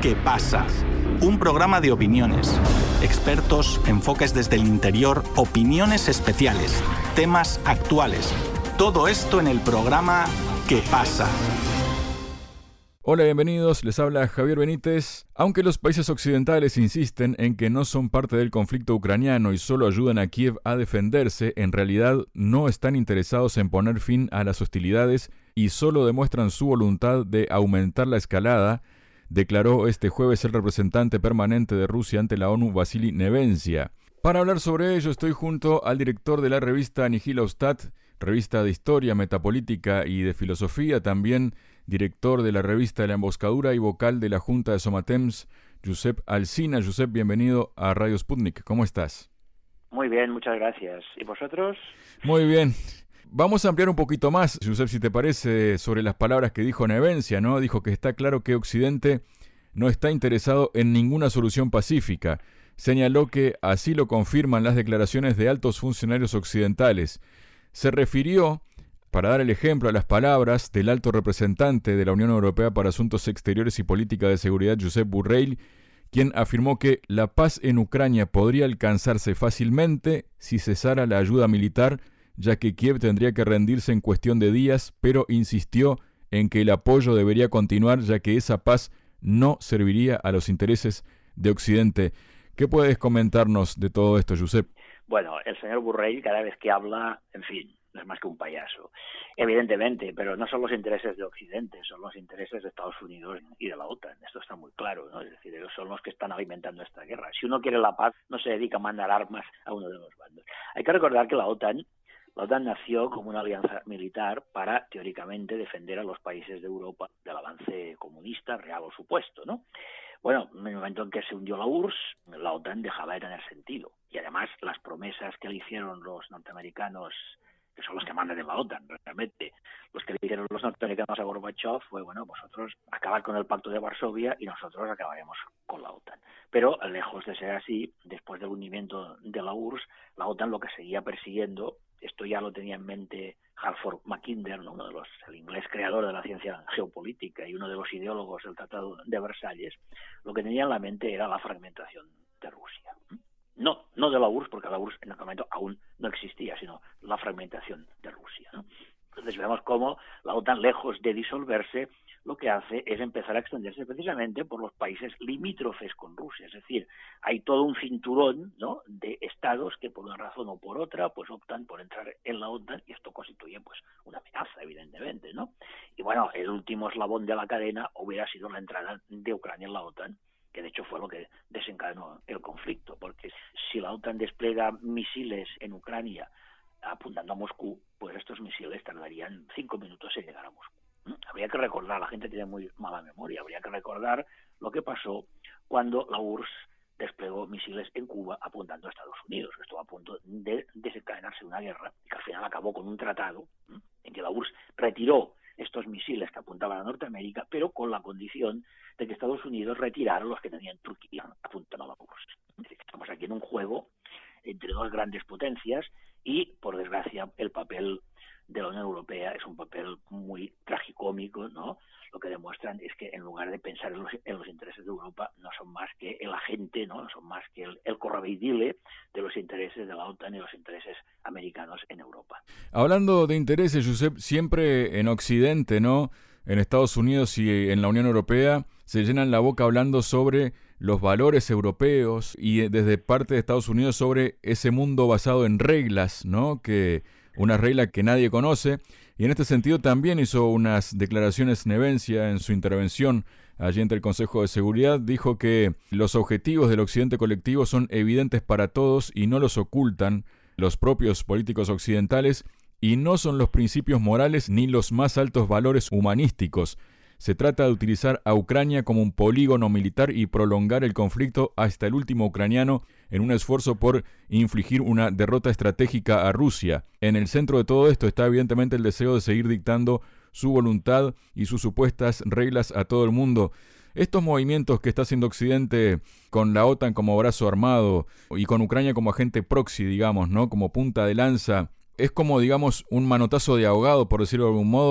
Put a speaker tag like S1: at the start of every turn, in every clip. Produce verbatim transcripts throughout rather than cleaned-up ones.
S1: ¿Qué pasa? Un programa de opiniones, expertos, enfoques desde el interior, opiniones especiales, temas actuales. Todo esto en el programa ¿Qué pasa?
S2: Hola, bienvenidos, les habla Javier Benítez. Aunque los países occidentales insisten en que no son parte del conflicto ucraniano y solo ayudan a Kiev a defenderse, en realidad no están interesados en poner fin a las hostilidades y solo demuestran su voluntad de aumentar la escalada, declaró este jueves el representante permanente de Rusia ante la ONU, Vasily Nevencia. Para hablar sobre ello estoy junto al director de la revista Nihilostat, revista de historia, metapolítica y de filosofía, también director de la revista La Emboscadura y vocal de la Junta de Somatemps, Josep Alsina. Josep, bienvenido a Radio Sputnik. ¿Cómo estás?
S3: Muy bien, muchas gracias. ¿Y vosotros?
S2: Muy bien. Vamos a ampliar un poquito más, Josep, si te parece, sobre las palabras que dijo Nevencia, ¿no? Dijo que está claro que Occidente no está interesado en ninguna solución pacífica. Señaló que así lo confirman las declaraciones de altos funcionarios occidentales. Se refirió, para dar el ejemplo, a las palabras del alto representante de la Unión Europea para Asuntos Exteriores y Política de Seguridad, Josep Borrell, quien afirmó que la paz en Ucrania podría alcanzarse fácilmente si cesara la ayuda militar, ya que Kiev tendría que rendirse en cuestión de días, pero insistió en que el apoyo debería continuar, ya que esa paz no serviría a los intereses de Occidente. ¿Qué puedes comentarnos de todo esto, Josep?
S3: Bueno, el señor Borrell cada vez que habla, en fin, no es más que un payaso, evidentemente, pero no son los intereses de Occidente, son los intereses de Estados Unidos y de la OTAN. Esto está muy claro, ¿no? Es decir, ellos son los que están alimentando esta guerra. Si uno quiere la paz, no se dedica a mandar armas a uno de los bandos. Hay que recordar que la OTAN La OTAN nació como una alianza militar para, teóricamente, defender a los países de Europa del avance comunista, real o supuesto, ¿no? Bueno, en el momento en que se hundió la U R S S, la OTAN dejaba de tener sentido. Y además, las promesas que le hicieron los norteamericanos, que son los que mandan en la OTAN, realmente, los que le hicieron los norteamericanos a Gorbachev fue, bueno, vosotros acabad con el Pacto de Varsovia y nosotros acabaremos con la OTAN. Pero, lejos de ser así, después del hundimiento de la U R S S, la OTAN lo que seguía persiguiendo, esto ya lo tenía en mente Halford Mackinder, ¿no? Uno de los, el inglés creador de la ciencia geopolítica y uno de los ideólogos del Tratado de Versalles, lo que tenía en la mente era la fragmentación de Rusia. No, no de la U R S S, porque la U R S S en aquel momento aún no existía, sino la fragmentación de Rusia, ¿no? Entonces vemos cómo la OTAN, lejos de disolverse, lo que hace es empezar a extenderse precisamente por los países limítrofes con Rusia. Es decir, hay todo un cinturón, ¿no?, de estados que por una razón o por otra pues optan por entrar en la OTAN, y esto constituye pues una amenaza, evidentemente, ¿no? Y bueno, el último eslabón de la cadena hubiera sido la entrada de Ucrania en la OTAN, que de hecho fue lo que desencadenó el conflicto, porque si la OTAN despliega misiles en Ucrania apuntando a Moscú, pues estos misiles tardarían cinco minutos en llegar a Moscú. Habría que recordar, la gente tiene muy mala memoria, habría que recordar lo que pasó cuando la U R S S desplegó misiles en Cuba apuntando a Estados Unidos. Estuvo a punto de desencadenarse una guerra y que al final acabó con un tratado en que la U R S S retiró estos misiles que apuntaban a Norteamérica, pero con la condición de que Estados Unidos retirara los que tenían Turquía apuntando a la U R S S. Es decir, estamos aquí en un juego entre dos grandes potencias y, por desgracia, el papel de la Unión Europea es un papel muy tragicómico, ¿no? Lo que demuestran es que en lugar de pensar en los, en los intereses de Europa, no son más que el agente, ¿no? No son más que el, el correveidile de los intereses de la OTAN y los intereses americanos en Europa.
S2: Hablando de intereses, Josep, siempre en Occidente, ¿no?, en Estados Unidos y en la Unión Europea, se llenan la boca hablando sobre los valores europeos y desde parte de Estados Unidos sobre ese mundo basado en reglas, ¿no?, que una regla que nadie conoce, y en este sentido también hizo unas declaraciones Nevencia en su intervención allí ante el Consejo de Seguridad. Dijo que los objetivos del occidente colectivo son evidentes para todos y no los ocultan los propios políticos occidentales, y no son los principios morales ni los más altos valores humanísticos. Se trata de utilizar a Ucrania como un polígono militar y prolongar el conflicto hasta el último ucraniano en un esfuerzo por infligir una derrota estratégica a Rusia. En el centro de todo esto está evidentemente el deseo de seguir dictando su voluntad y sus supuestas reglas a todo el mundo. Estos movimientos que está haciendo Occidente con la OTAN como brazo armado y con Ucrania como agente proxy, digamos, ¿no?, como punta de lanza, es como, digamos, un manotazo de ahogado, por decirlo de algún modo,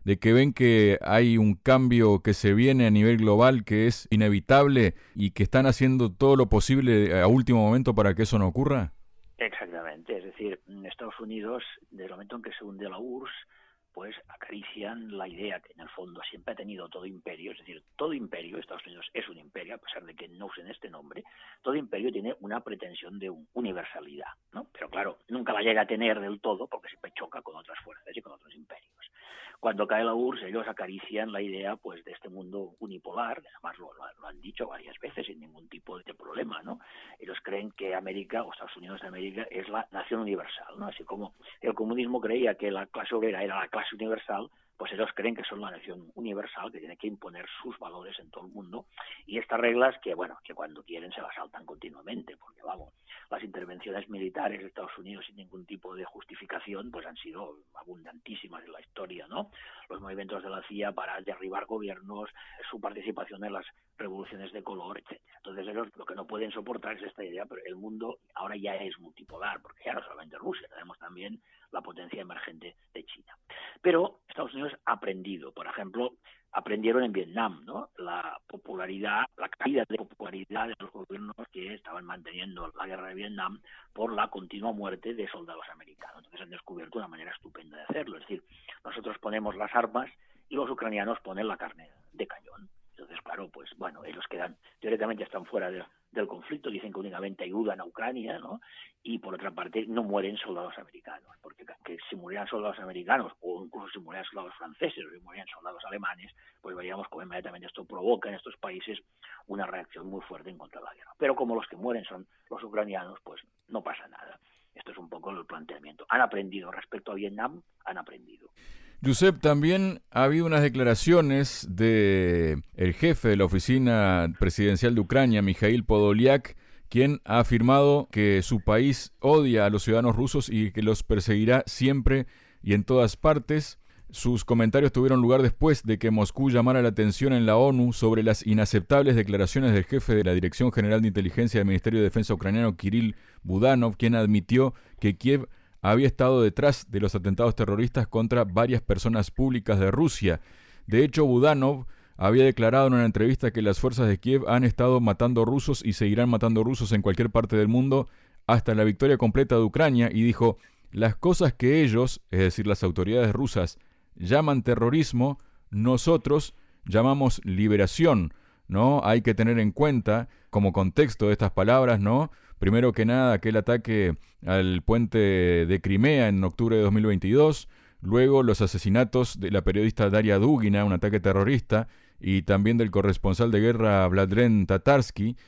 S2: de que ven que hay un cambio que se viene a nivel global que es inevitable y que están haciendo todo lo posible a último momento para que eso no ocurra?
S3: Exactamente, es decir, en Estados Unidos, desde el momento en que se hunde la U R S S, pues acarician la idea que en el fondo siempre ha tenido todo imperio, es decir, todo imperio, Estados Unidos es un imperio, a pesar de que no usen este nombre, todo imperio tiene una pretensión de universalidad, ¿no? Pero claro, nunca la llega a tener del todo porque siempre choca con otras fuerzas y con otros imperios. Cuando cae la U R S S, ellos acarician la idea pues de este mundo unipolar, además lo, lo, lo han dicho varias veces sin ningún tipo de problema, ¿no? Ellos creen que América, o Estados Unidos de América, es la nación universal, ¿no? Así como el comunismo creía que la clase obrera era la clase universal, pues ellos creen que son la nación universal que tiene que imponer sus valores en todo el mundo, y estas reglas que, bueno, que cuando quieren se las saltan continuamente, porque vamos, las intervenciones militares de Estados Unidos sin ningún tipo de justificación pues han sido abundantísimas en la historia, ¿no? Los movimientos de la C I A para derribar gobiernos, su participación en las revoluciones de color, etcétera. Entonces ellos lo que no pueden soportar es esta idea, pero el mundo ahora ya es multipolar, porque ya no solamente Rusia, tenemos también la potencia emergente de China. Pero Estados Unidos ha aprendido, por ejemplo, aprendieron en Vietnam, ¿no? La popularidad, la caída de popularidad de los gobiernos que estaban manteniendo la guerra de Vietnam por la continua muerte de soldados americanos. Entonces han descubierto una manera estupenda de hacerlo, es decir, nosotros ponemos las armas y los ucranianos ponen la carne de cañón. Entonces, claro, pues bueno, ellos quedan, teóricamente están fuera de, del conflicto, dicen que únicamente ayudan a Ucrania, ¿no? Y por otra parte no mueren soldados americanos, porque que si murieran soldados americanos, o incluso si murieran soldados franceses, o si murieran soldados alemanes, pues veríamos cómo inmediatamente esto provoca en estos países una reacción muy fuerte en contra de la guerra. Pero como los que mueren son los ucranianos, pues no pasa nada. Esto es un poco el planteamiento. Han aprendido respecto a Vietnam, han aprendido.
S2: Josep, también ha habido unas declaraciones de el jefe de la oficina presidencial de Ucrania, Mikhail Podolyak, quien ha afirmado que su país odia a los ciudadanos rusos y que los perseguirá siempre y en todas partes. Sus comentarios tuvieron lugar después de que Moscú llamara la atención en la ONU sobre las inaceptables declaraciones del jefe de la Dirección General de Inteligencia del Ministerio de Defensa ucraniano, Kirill Budanov, quien admitió que Kiev había estado detrás de los atentados terroristas contra varias personas públicas de Rusia. De hecho, Budanov había declarado en una entrevista que las fuerzas de Kiev han estado matando rusos y seguirán matando rusos en cualquier parte del mundo hasta la victoria completa de Ucrania, y dijo: las cosas que ellos, es decir, las autoridades rusas, llaman terrorismo, nosotros llamamos liberación, ¿no? Hay que tener en cuenta, como contexto de estas palabras, ¿no? Primero que nada, aquel ataque al puente de Crimea en octubre de dos mil veintidós, luego los asesinatos de la periodista Daria Dugina, un ataque terrorista, y también del corresponsal de guerra Vladlen Tatarsky.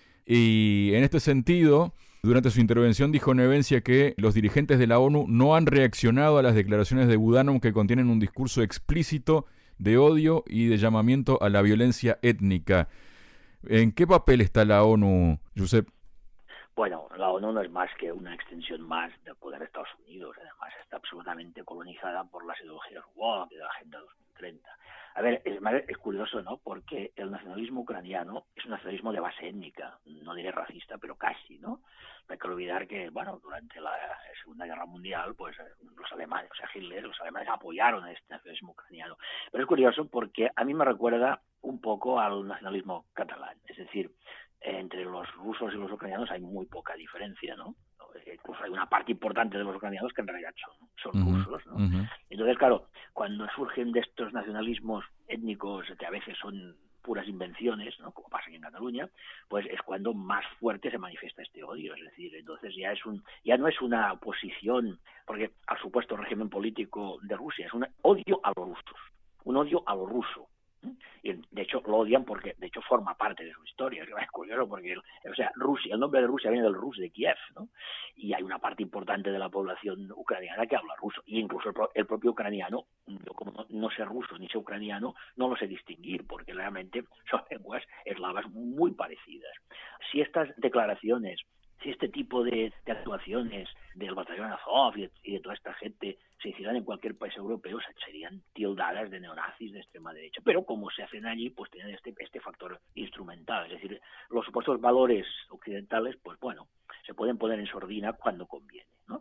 S2: Y en este sentido, durante su intervención dijo Nevencia que los dirigentes de la ONU no han reaccionado a las declaraciones de Budanov, que contienen un discurso explícito de odio y de llamamiento a la violencia étnica. ¿En qué papel está la ONU, Josep?
S3: Bueno, la ONU no es más que una extensión más del poder de Estados Unidos. Además, está absolutamente colonizada por las ideologías woke de la Agenda dos mil treinta. A ver, es, es curioso, ¿no? Porque el nacionalismo ucraniano es un nacionalismo de base étnica, no diré racista, pero casi, ¿no? No hay que olvidar que, bueno, durante la Segunda Guerra Mundial, pues los alemanes, o sea, Hitler, los alemanes apoyaron a este nacionalismo ucraniano. Pero es curioso porque a mí me recuerda un poco al nacionalismo catalán, es decir, entre los rusos y los ucranianos hay muy poca diferencia, ¿no? Incluso hay una parte importante de los ucranianos que en realidad son, son uh-huh, rusos, ¿no? Uh-huh. Entonces, claro, cuando surgen de estos nacionalismos étnicos que a veces son puras invenciones, ¿no? Como pasa aquí en Cataluña, pues es cuando más fuerte se manifiesta este odio. Es decir, entonces ya es un ya no es una oposición porque al supuesto régimen político de Rusia, es un odio a los rusos, un odio a lo ruso. Y de hecho lo odian porque de hecho forma parte de su historia. Es curioso porque o sea Rusia, el nombre de Rusia viene del Rus de Kiev, ¿no? Y hay una parte importante de la población ucraniana que habla ruso, y incluso el, pro, el propio ucraniano, yo como no, no sé ruso ni sé ucraniano, no lo sé distinguir porque realmente son lenguas eslavas muy parecidas. Si estas declaraciones, si este tipo de, de actuaciones del batallón Azov y de, y de toda esta gente se hicieran en cualquier país europeo, serían tildadas de neonazis de extrema derecha. Pero como se hacen allí, pues tienen este, este factor instrumental. Es decir, los supuestos valores occidentales, pues bueno, se pueden poner en sordina cuando conviene, ¿no?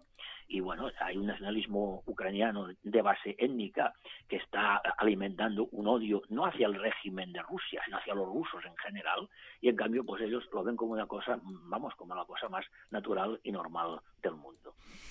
S3: y bueno, hay un nacionalismo ucraniano de base étnica que está alimentando un odio no hacia el régimen de Rusia, sino hacia los rusos en general, y en cambio pues ellos lo ven como una cosa, vamos, como la cosa más natural y normal del mundo.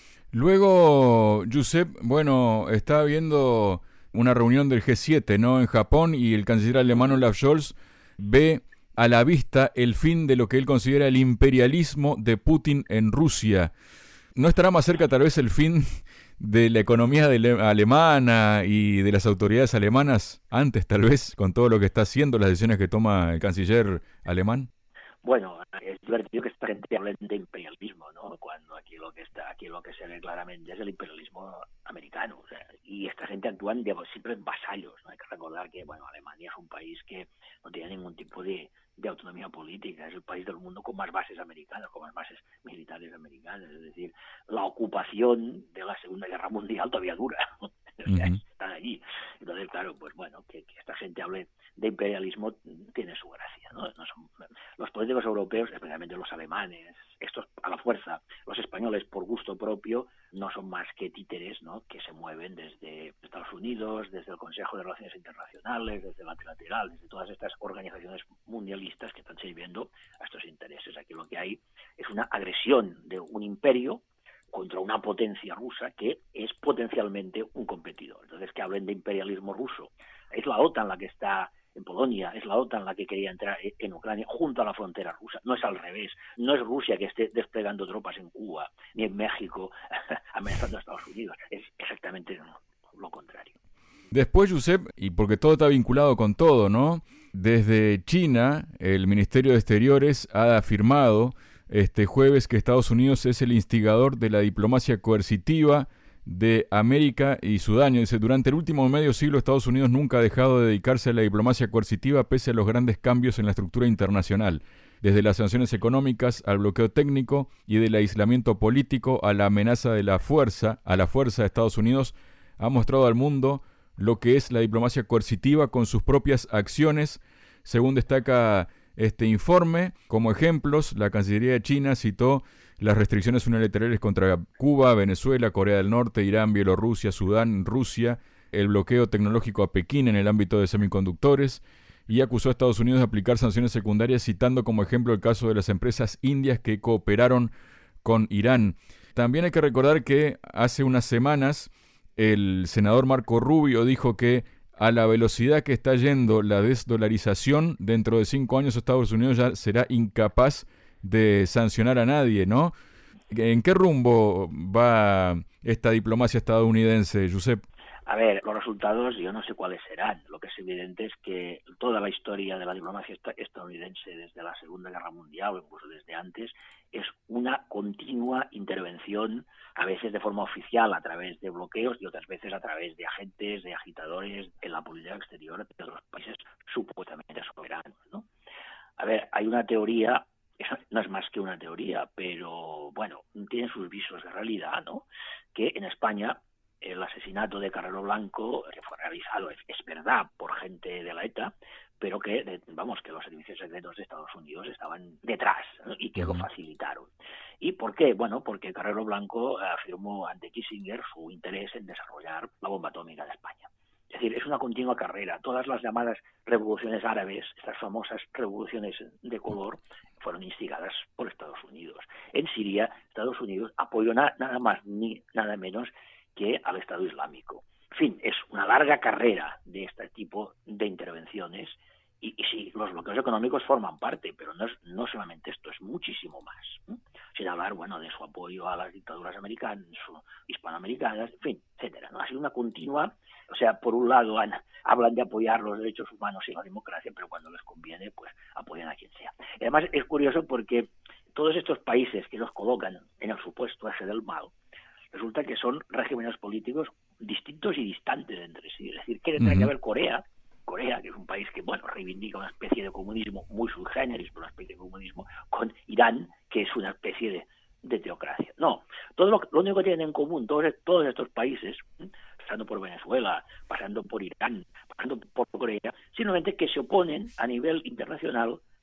S2: Luego, Josep, bueno, está habiendo una reunión del G siete, ¿no?, en Japón, y el canciller alemán Olaf Scholz ve a la vista el fin de lo que él considera el imperialismo de Putin en Rusia. ¿No estará más cerca tal vez el fin de la economía de le- alemana y de las autoridades alemanas antes, tal vez, con todo lo que está haciendo, las decisiones que toma el canciller alemán?
S3: Bueno, es divertido que esta gente hable de imperialismo, ¿no? Cuando aquí lo que está, aquí lo que se ve claramente es el imperialismo americano, o sea, y esta gente actúan de, siempre en vasallos, ¿no? Hay que recordar que, bueno, Alemania es un país que no tiene ningún tipo de, de autonomía política, es el país del mundo con más bases americanas, con más bases militares americanas, es decir, la ocupación de la Segunda Guerra Mundial todavía dura, o sea,
S2: Uh-huh.
S3: están allí. Entonces, claro, pues bueno, que, que esta gente hable de imperialismo tiene su gracia, ¿no? No son, los políticos europeos, especialmente los alemanes, estos a la fuerza, los españoles por gusto propio, no son más que títeres, ¿no?, que se mueven desde Estados Unidos, desde el Consejo de Relaciones Internacionales, desde la Trilateral, desde todas estas organizaciones mundialistas que están sirviendo a estos intereses. Aquí lo que hay es una agresión de un imperio contra una potencia rusa que es potencialmente un competidor. Entonces, que hablen de imperialismo ruso. Es la OTAN la que está en Polonia, es la OTAN la que quería entrar en Ucrania junto a la frontera rusa. No es al revés. No es Rusia que esté desplegando tropas en Cuba ni en México amenazando a Estados Unidos. Es exactamente lo contrario.
S2: Después, Josep, y porque todo está vinculado con todo, ¿no? Desde China, el Ministerio de Exteriores ha afirmado este jueves que Estados Unidos es el instigador de la diplomacia coercitiva de América y Sudán. Dice, durante el último medio siglo Estados Unidos nunca ha dejado de dedicarse a la diplomacia coercitiva pese a los grandes cambios en la estructura internacional, desde las sanciones económicas al bloqueo técnico y del aislamiento político a la amenaza de la fuerza, a la fuerza de Estados Unidos, ha mostrado al mundo lo que es la diplomacia coercitiva con sus propias acciones, según destaca este informe. Como ejemplos, la Cancillería de China citó las restricciones unilaterales contra Cuba, Venezuela, Corea del Norte, Irán, Bielorrusia, Sudán, Rusia, el bloqueo tecnológico a Pekín en el ámbito de semiconductores, y acusó a Estados Unidos de aplicar sanciones secundarias, citando como ejemplo el caso de las empresas indias que cooperaron con Irán. También hay que recordar que hace unas semanas el senador Marco Rubio dijo que a la velocidad que está yendo la desdolarización, dentro de cinco años Estados Unidos ya será incapaz de sancionar a nadie, ¿no? ¿En qué rumbo va esta diplomacia estadounidense, Josep?
S3: A ver, los resultados yo no sé cuáles serán. Lo que es evidente es que toda la historia de la diplomacia estadounidense desde la Segunda Guerra Mundial o incluso desde antes es una continua intervención, a veces de forma oficial a través de bloqueos y otras veces a través de agentes, de agitadores en la política exterior de otros países supuestamente soberanos, ¿no? A ver, hay una teoría, eso no es más que una teoría, pero bueno, tiene sus visos de realidad, ¿no? Que en España el asesinato de Carrero Blanco, que fue realizado, es, es verdad, por gente de la ETA, pero que, de, vamos, que los servicios secretos de Estados Unidos estaban detrás, ¿no?, y que uh-huh. lo facilitaron. ¿Y por qué? Bueno, porque Carrero Blanco afirmó ante Kissinger su interés en desarrollar la bomba atómica de España. Es decir, es una continua carrera. Todas las llamadas revoluciones árabes, estas famosas revoluciones de color, fueron instigadas por Estados Unidos. En Siria, Estados Unidos apoyó na- nada más ni nada menos que al Estado Islámico. En fin, es una larga carrera de este tipo de intervenciones y, y sí, los bloqueos económicos forman parte, pero no es no solamente esto, es muchísimo más, ¿eh? Sin hablar, bueno, de su apoyo a las dictaduras americanas, hispanoamericanas, en fin, etcétera, ¿no? Ha sido una continua, o sea, por un lado han, hablan de apoyar los derechos humanos y la democracia, pero cuando les conviene, pues apoyan a quien sea. Y además es curioso porque todos estos países que los colocan en el supuesto eje del mal, resulta que son regímenes políticos distintos y distantes entre sí. Es decir, ¿qué tendrá uh-huh. que ver Corea? Corea, que es un país que, bueno, reivindica una especie de comunismo muy sui generis, pero una especie de comunismo, con Irán, que es una especie de, de teocracia. No, todo lo, lo único que tienen en común todos, todos estos países, ¿eh? pasando por Venezuela, pasando por Irán, pasando por Corea, simplemente que se oponen a nivel internacional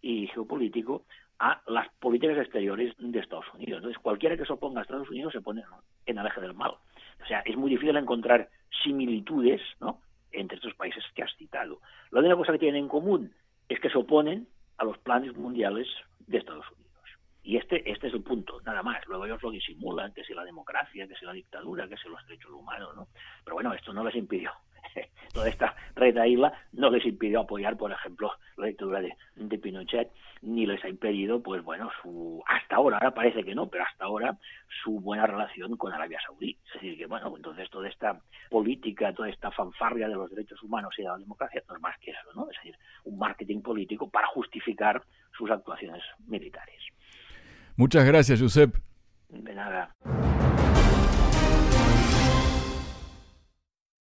S3: y geopolítico a las políticas exteriores de Estados Unidos. Entonces, cualquiera que se oponga a Estados Unidos se pone en el eje del mal. O sea, es muy difícil encontrar similitudes, ¿no?, entre estos países que has citado. La única cosa que tienen en común es que se oponen a los planes mundiales de Estados Unidos. Y este este es el punto, nada más. Luego ellos lo disimulan, que si la democracia, que si la dictadura, que si los derechos humanos, ¿no? Pero bueno, esto no les impidió. Toda esta retaíla no les impidió apoyar, por ejemplo, la dictadura de, de Pinochet, ni les ha impedido, pues bueno, su hasta ahora, ahora parece que no, pero hasta ahora, su buena relación con Arabia Saudí. Es decir, que bueno, entonces toda esta política, toda esta fanfarria de los derechos humanos y de la democracia no es más que eso, ¿no? Es decir, un marketing político para justificar sus actuaciones militares.
S2: Muchas gracias, Josep.
S3: De nada.